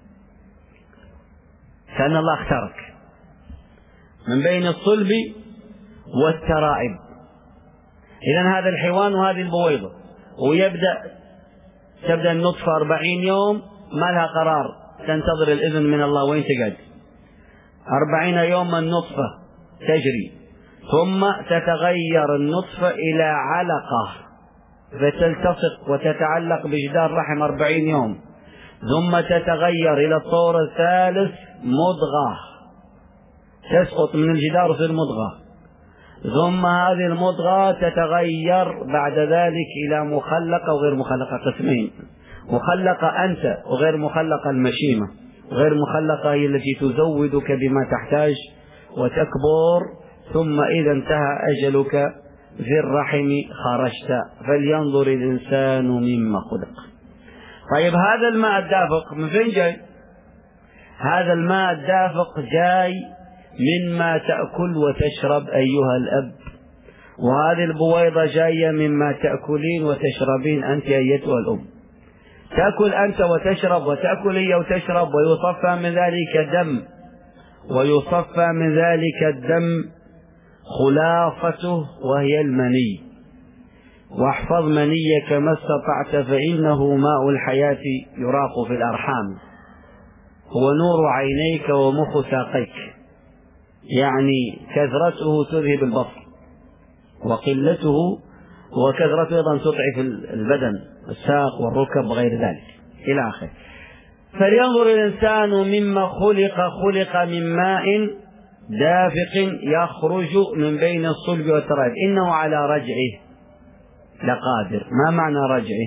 كأن الله اختارك من بين الصلب والترائب. إذن هذا الحيوان وهذه البويضة، ويبدأ تبدأ النطفة أربعين يوم ما لها قرار، تنتظر الإذن من الله وين تقعد. أربعين يوما النطفة تجري، ثم تتغير النطفة إلى علقة فتلتصق وتتعلق بجدار رحم أربعين يوم، ثم تتغير إلى الطور الثالث مضغة تسقط من الجدار في المضغة، ثم هذه المضغة تتغير بعد ذلك إلى مخلقة وغير مخلقة قسمين، مخلقة أنت وغير مخلقة المشيمة، غير مخلقة هي التي تزودك بما تحتاج وتكبر، ثم إذا انتهى أجلك في الرحم خرجت. فلينظر الإنسان مما خلق. طيب هذا الماء الدافق من فين جاي؟ هذا الماء الدافق جاي مما تأكل وتشرب أيها الأب، وهذه البويضة جاية مما تأكلين وتشربين أنت أيتها الأم. تأكل أنت وتشرب، وتأكل هي وتشرب، ويصفى من ذلك دم، ويصفى من ذلك الدم خلاصته وهي المني. واحفظ منيك ما استطعت فإنه ماء الحياة يراق في الأرحام، هو نور عينيك ومخ ساقيك، يعني كثرته تذهب البصر، وقلته وكثرته أيضا تضعف البدن، الساق والركب وغير ذلك إلى آخره. فلينظر الإنسان مما خلق، خلق من ماء دافق يخرج من بين الصلب والترائب، إنه على رجعه لقادر. ما معنى رجعه؟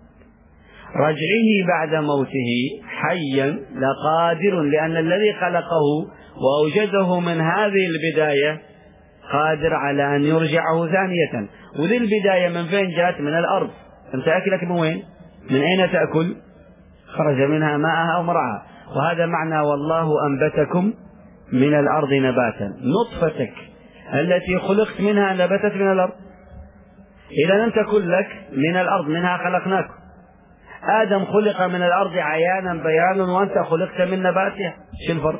رجعه بعد موته حيا لقادر، لأن الذي خلقه وأوجده من هذه البداية قادر على أن يرجعه ثانية. وذي البداية من فين جاءت؟ من الأرض. أنت أكلك من وين؟ من أين تأكل؟ خرج منها ماءها ومرعاها. وهذا معنى والله أنبتكم من الأرض نباتا. نطفتك التي خلقت منها نبتت من الأرض. إذا أنت كلك من الأرض، منها خلقناك. آدم خلق من الأرض عيانا بيانا، وأنت خلقت من نباتها. شو الفرق؟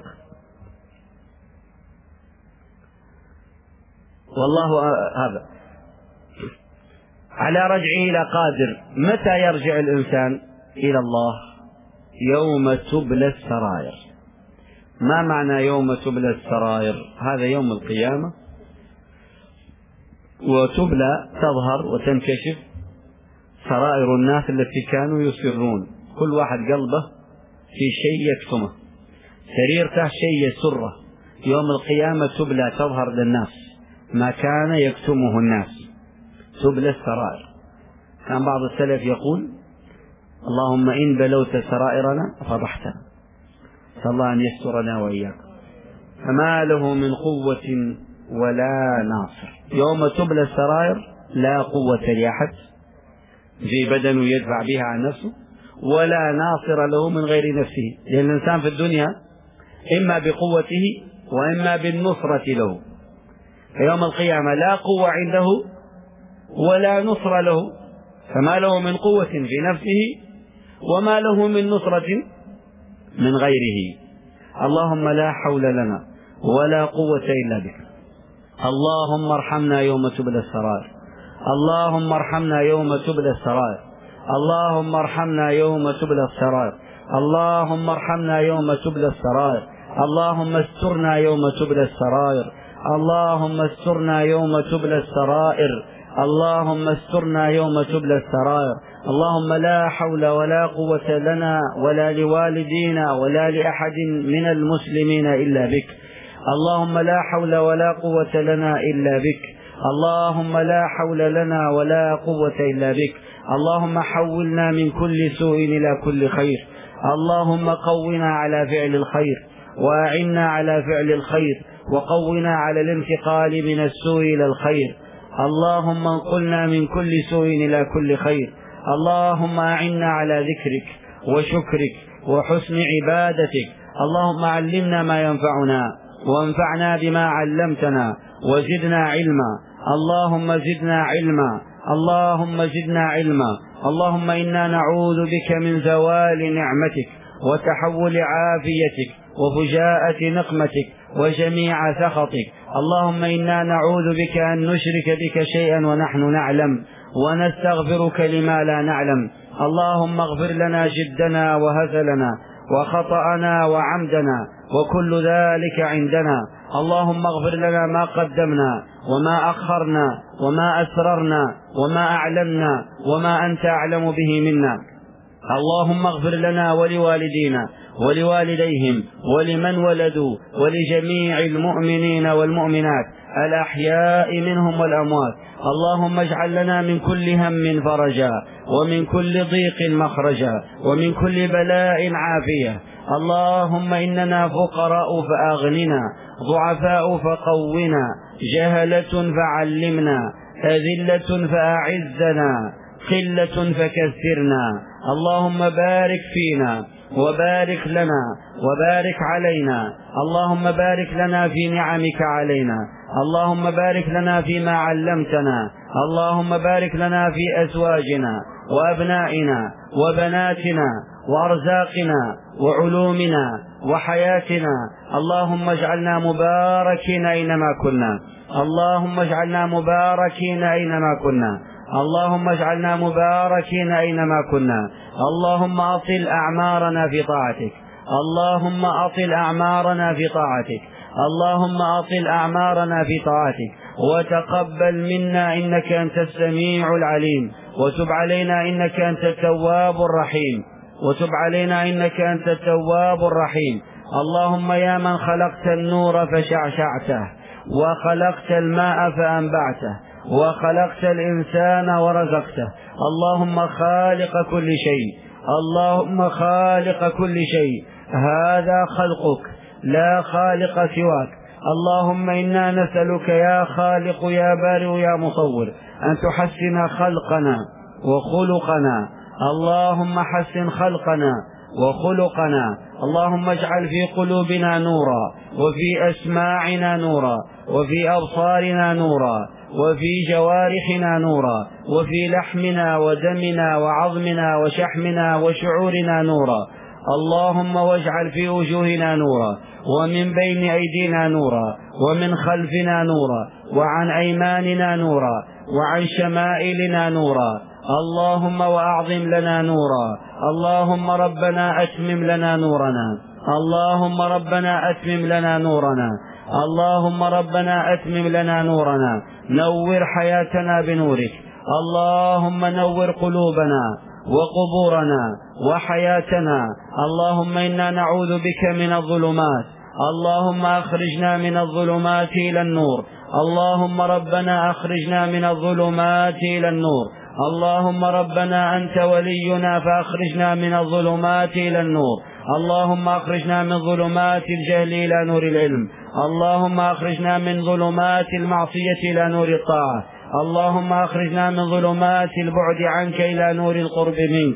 والله هذا على رجعه لقادر. متى يرجع الإنسان إلى الله؟ يوم تبلى السرائر. ما معنى يوم تبلى السرائر؟ هذا يوم القيامة، وتبلى تظهر وتنكشف سرائر الناس التي كانوا يسرون. كل واحد قلبه في شيء يكتمه، سريرته شيء يسره. يوم القيامة تبلى تظهر للناس ما كان يكتمه الناس، تبلى السرائر. كان بعض السلف يقول: اللهم إن بلوت سرائرنا فضحتنا، صلى الله أن يسترنا وإياكم. فما له من قوة ولا ناصر. يوم تبلى السرائر لا قوة لأحد في بدنه يدفع بها عن نفسه، ولا ناصر له من غير نفسه، لأن الإنسان في الدنيا إما بقوته وإما بالنصرة له. فيوم القيامة لا قوة عنده ولا نصر له، فما له من قوة في نفسه وما له من نصرة من غيره. اللهم لا حول لنا ولا قوة إلا بك. اللهم ارحمنا يوم تبلى السرائر. اللهم ارحمنا يوم تبلى السرائر. اللهم ارحمنا يوم تبلى السرائر. اللهم ارحمنا يوم تبلى السرائر. اللهم استرنا يوم تبلى السرائر. اللهم استرنا يوم تبلى السرائر. اللهم استرنا يوم تبلى السرائر. اللهم لا حول ولا قوة لنا ولا لوالدينا ولا لأحد من المسلمين إلا بك. اللهم لا حول ولا قوة لنا إلا بك. اللهم لا حول لنا ولا قوة إلا بك. اللهم حولنا من كل سوء إلى كل خير. اللهم قونا على فعل الخير، وأعنا على فعل الخير، وقونا على الانتقال من السوء إلى الخير. اللهم انقلنا من كل سوء إلى كل خير. اللهم أعنا على ذكرك وشكرك وحسن عبادتك. اللهم علمنا ما ينفعنا، وانفعنا بما علمتنا، وزدنا علما. اللهم زدنا علما. اللهم زدنا علما. اللهم إنا نعوذ بك من زوال نعمتك وتحول عافيتك وفجاءة نقمتك وجميع سخطك. اللهم إنا نعوذ بك أن نشرك بك شيئا ونحن نعلم، ونستغفرك لما لا نعلم. اللهم اغفر لنا جدنا وهزلنا وخطأنا وعمدنا وكل ذلك عندنا. اللهم اغفر لنا ما قدمنا وما أخرنا وما أسررنا وما أعلنا وما أنت أعلم به منا. اللهم اغفر لنا ولوالدينا ولوالديهم ولمن ولدوا ولجميع المؤمنين والمؤمنات الأحياء منهم والأموات. اللهم اجعل لنا من كل هم فرجا، ومن كل ضيق مخرجا، ومن كل بلاء عافية. اللهم إننا فقراء فأغننا، ضعفاء فقونا، جهلة فعلمنا، أذلة فأعزنا، قلة فكثرنا. اللهم بارك فينا وبارك لنا وبارك علينا. اللهم بارك لنا في نعمك علينا. اللهم بارك لنا فيما علمتنا. اللهم بارك لنا في أزواجنا وأبنائنا وبناتنا وأرزاقنا وعلومنا وحياتنا. اللهم اجعلنا مباركين أينما كنا. اللهم اجعلنا مباركين أينما كنا. اللهم اجعلنا مباركين أينما كنا. اللهم أطل أعمارنا في طاعتك. اللهم أطل أعمارنا في طاعتك. اللهم أطل أعمارنا في طاعتك، وتقبل منا إنك أنت السميع العليم، وتب علينا إنك أنت التواب الرحيم، وتب علينا إنك أنت التواب الرحيم. اللهم يا من خلقت النور فشعشعته، وخلقت الماء فأنبعته، وخلقت الإنسان ورزقته. اللهم خالق كل شيء، اللهم خالق كل شيء، هذا خلقك لا خالق سواك. اللهم إنا نسألك يا خالق يا بارئ يا مصور أن تحسن خلقنا وخلقنا. اللهم حسن خلقنا وخلقنا. اللهم اجعل في قلوبنا نورا، وفي أسماعنا نورا، وفي أبصارنا نورا، وفي جوارحنا نورا، وفي لحمنا ودمنا وعظمنا وشحمنا وشعورنا نورا. اللهم واجعل في وجوهنا نورا، ومن بين أيدينا نورا، ومن خلفنا نورا، وعن أيماننا نورا، وعن شمائلنا نورا. اللهم وأعظم لنا نورا. اللهم ربنا أتمم لنا نورنا. اللهم ربنا أتمم لنا نورنا. اللهم ربنا أتمم لنا نورنا. نور حياتنا بنورك. اللهم نور قلوبنا وقبورنا وحياتنا. اللهم إنا نعوذ بك من الظلمات. اللهم أخرجنا من الظلمات إلى النور. اللهم ربنا أخرجنا من الظلمات إلى النور. اللهم ربنا أنت ولينا فأخرجنا من الظلمات إلى النور. اللهم أخرجنا من ظلمات الجهل إلى نور العلم. اللهم أخرجنا من ظلمات المعصية إلى نور الطاعة. اللهم أخرجنا من ظلمات البعد عنك إلى نور القرب منك.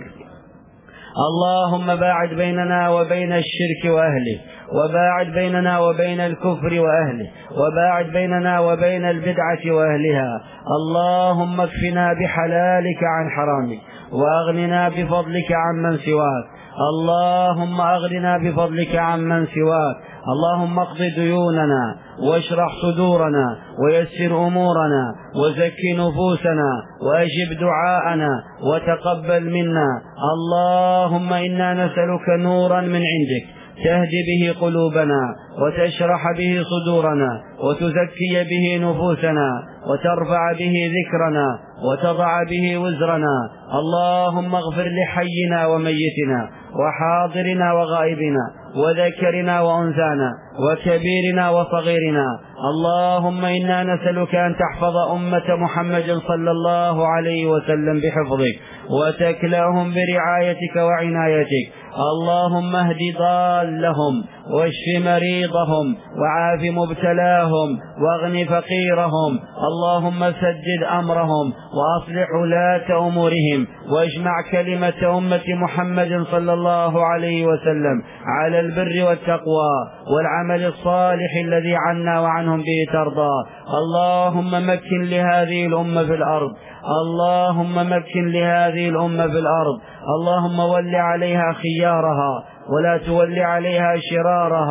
اللهم باعد بيننا وبين الشرك وأهله، وباعد بيننا وبين الكفر وأهله، وباعد بيننا وبين البدعة وأهلها. اللهم اكفنا بحلالك عن حرامك، وأغننا بفضلك عمن سواك. اللهم أغننا بفضلك عمن سواك. اللهم اقض ديوننا، واشرح صدورنا، ويسر أمورنا، وزك نفوسنا، وأجب دعاءنا، وتقبل منا. اللهم إنا نسألك نورا من عندك تهدي به قلوبنا، وتشرح به صدورنا، وتزكي به نفوسنا، وترفع به ذكرنا، وتضع به وزرنا. اللهم اغفر لحينا وميتنا، وحاضرنا وغائبنا، وذكرنا وأنثانا، وكبيرنا وصغيرنا. اللهم إنا نسألك أن تحفظ أمة محمد صلى الله عليه وسلم بحفظك، وتكلأهم برعايتك وعنايتك. اللهم اهد ضالهم، واشف مريضهم، وعاف مبتلاهم، واغن فقيرهم. اللهم سدد أمرهم، وأصلح ولاة أمورهم، واجمع كلمة أمة محمد صلى الله عليه وسلم على البر والتقوى والعمل الصالح الذي عنا وعنهم به ترضى. اللهم مكن لهذه الأمة في الأرض. اللهم مكن لهذه الأمة في الأرض. اللهم ول عليها خيارها، ولا تول عليها شرارها.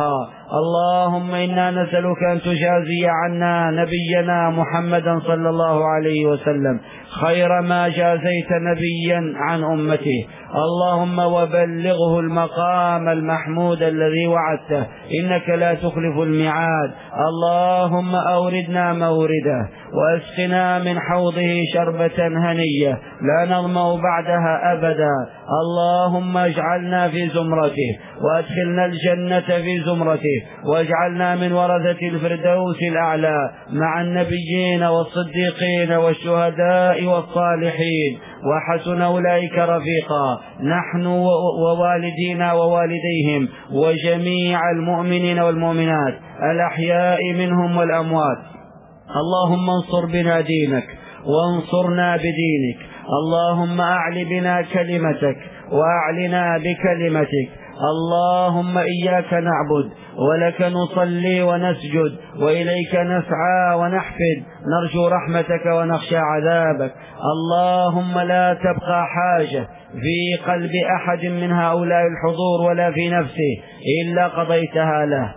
اللهم إنا نسألك أن تجازي عنا نبينا محمدا صلى الله عليه وسلم خير ما جازيت نبيا عن أمته. اللهم وبلغه المقام المحمود الذي وعدته، إنك لا تخلف الميعاد. اللهم أوردنا مورده واسقنا من حوضه شربة هنية لا نظمأ بعدها أبدا. اللهم اجعلنا في زمرته وادخلنا الجنة في زمرته، واجعلنا من ورثة الفردوس الأعلى مع النبيين والصديقين والشهداء والصالحين، وحسن أولئك رفيقا، نحن ووالدينا ووالديهم وجميع المؤمنين والمؤمنات الأحياء منهم والأموات. اللهم انصر بنا دينك وانصرنا بدينك. اللهم أعل بنا كلمتك وأعلنا بكلمتك. اللهم إياك نعبد ولك نصلي ونسجد وإليك نسعى ونحفد، نرجو رحمتك ونخشى عذابك. اللهم لا تبقى حاجة في قلب أحد من هؤلاء الحضور ولا في نفسه إلا قضيتها له.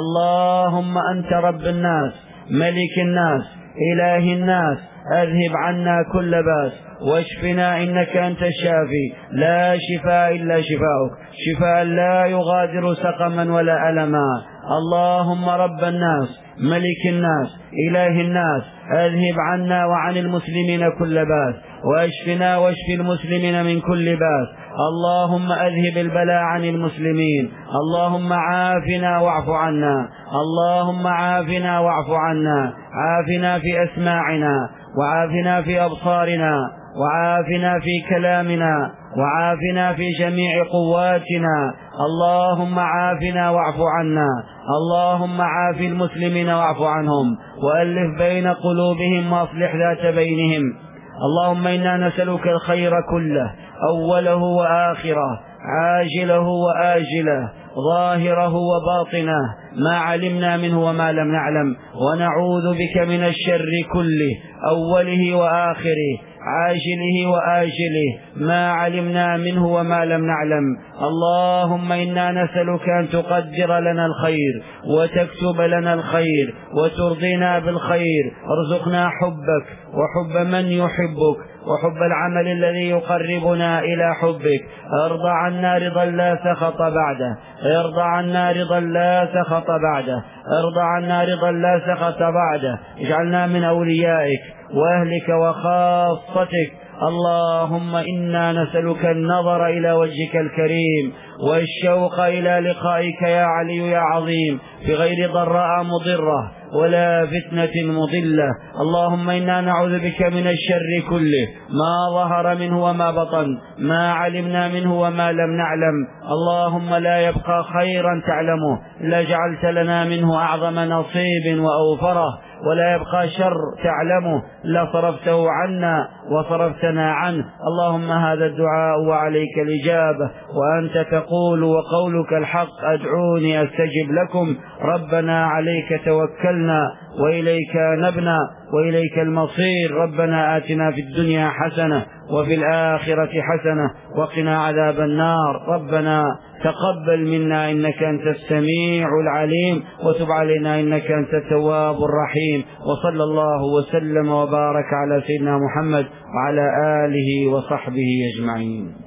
اللهم أنت رب الناس ملك الناس إله الناس، أذهب عنا كل باس واشفنا إنك أنت الشافي، لا شفاء إلا شفاؤك، شفاء لا يغادر سقما ولا ألما. اللهم رب الناس ملك الناس إله الناس، أذهب عنا وعن المسلمين كل باس، واشفنا واشف المسلمين من كل باس. اللهم أذهب البلاء عن المسلمين. اللهم عافنا واعف عنا. اللهم عافنا واعف عنا. عافنا في أسماعنا، وعافنا في أبصارنا، وعافنا في كلامنا، وعافنا في جميع قواتنا. اللهم عافنا واعف عنا. اللهم عاف المسلمين واعف عنهم، وألف بين قلوبهم وأصلح ذات بينهم. اللهم إنا نسألك الخير كله، أوله وآخره، عاجله وآجله، ظاهره وباطنه، ما علمنا منه وما لم نعلم، ونعوذ بك من الشر كله، أوله وآخره، عاجله وآجله، ما علمنا منه وما لم نعلم. اللهم إنا نسألك أن تقدر لنا الخير وتكتب لنا الخير وترضينا بالخير. ارزقنا حبك وحب من يحبك وحب العمل الذي يقربنا إلى حبك. ارضى عنا رضا لا سخط بعده، ارضى عنا رضا لا سخط بعده، ارضى عنا رضا لا سخط بعده. اجعلنا من أوليائك وأهلك وخاصتك. اللهم إنا نسألك النظر إلى وجهك الكريم والشوق إلى لقائك يا علي يا عظيم، بغير ضراء مضرة ولا فتنة مضلة. اللهم إنا نعوذ بك من الشر كله، ما ظهر منه وما بطن، ما علمنا منه وما لم نعلم. اللهم لا يبقى خيرا تعلمه إلا جعلت لنا منه أعظم نصيب وأوفره، ولا يبقى شر تعلمه إلا صرفته عنا وصرفتنا عنه. اللهم هذا الدعاء وعليك الإجابة، وأنت تقول وقولك الحق أدعوني أستجب لكم. ربنا عليك توكلنا وإليك نبنا وإليك المصير. ربنا آتنا في الدنيا حسنة وفي الآخرة حسنة وقنا عذاب النار. ربنا تقبل منا إنك أنت السميع العليم، وتب علينا إنك أنت التواب الرحيم. وصلى الله وسلم وبارك على سيدنا محمد وعلى آله وصحبه أجمعين.